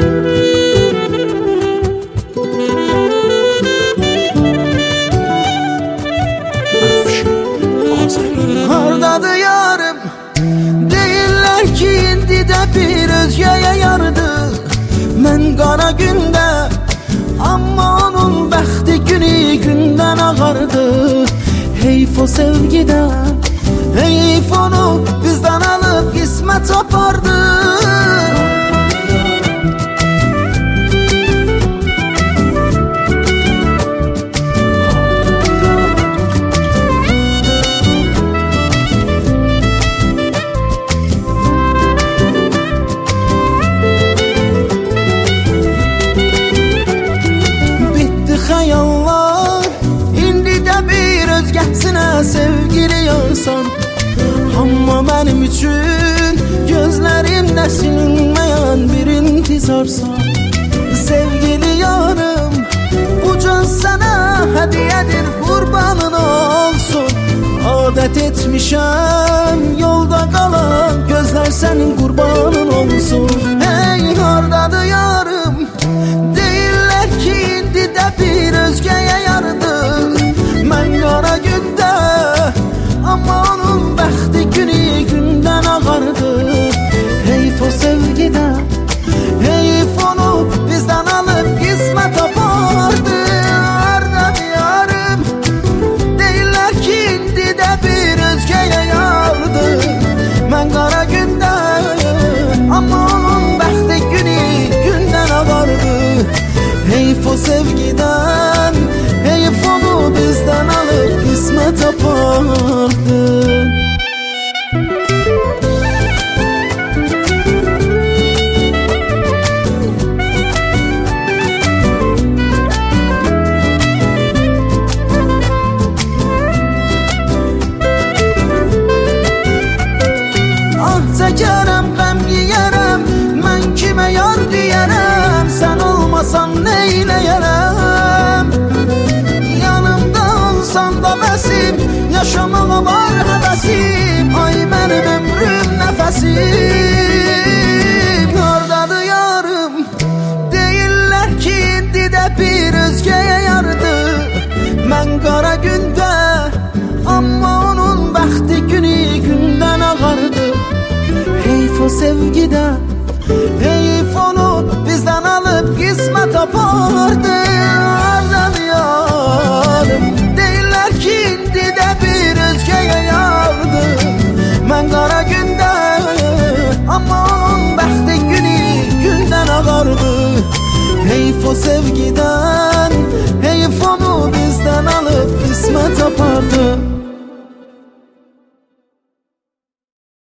Hardadır yarım, deyirlər ki indi də bir özgəyə yardı. Mən qara gündə, amma onun bəxti günü gündən ağardı. Heyf o sevgidən, heyf onu bizdən alıb qismət apardı. Xəyallar, indi də bir özgəsinə sevgili yarsan. Amma mənim üçün gözlərimdə silinməyən bir intizarsan. Sevgili yarım, bu can sənə hədiyyədir, qurbanın olsun. Adət etmişəm yolda qalan, gözlər sənin qurbanın olsun. Hey, hardadır yarım, deyirlər ki indi də bir özgəyə yardı. Mən qara gündə, amma onun bəxti günü gündən ağardı. Heyf o sevgidən, heyf onu bizdən alıb qismət apardı. Hardadır yarım, deyirlər ki indi də bir özgəyə yardı. Mən qara gündə, amma onun bəxti günü gündən ağardı. Heyf o sevgiden, heyf onu bizden alıp kısmet apardı. Ah çəkərəm, qəm yiyərəm, mən kimə yar deyərəm. Sən olmasan neyləyərəm? Yanımda olsan da bəsim, yaşamağa var həvəsim. Ay mənim ömrüm nəfəsim. Hardadır yarım, deyirlər ki indi də bir özgəyə yardı. Mən qara gündə, amma onun bəxti günü gündən ağardı. Heyf o sevgidən, heyf onu bizdən alıb qismət apardı. Hardadır yarım, deyirlər ki indi də bir özgəyə yardı. Mən qara gündə, amma onun bəxti günü gündən ağardı. Heyf o sevgidən, heyf onu bizdən alıb qismət apardı.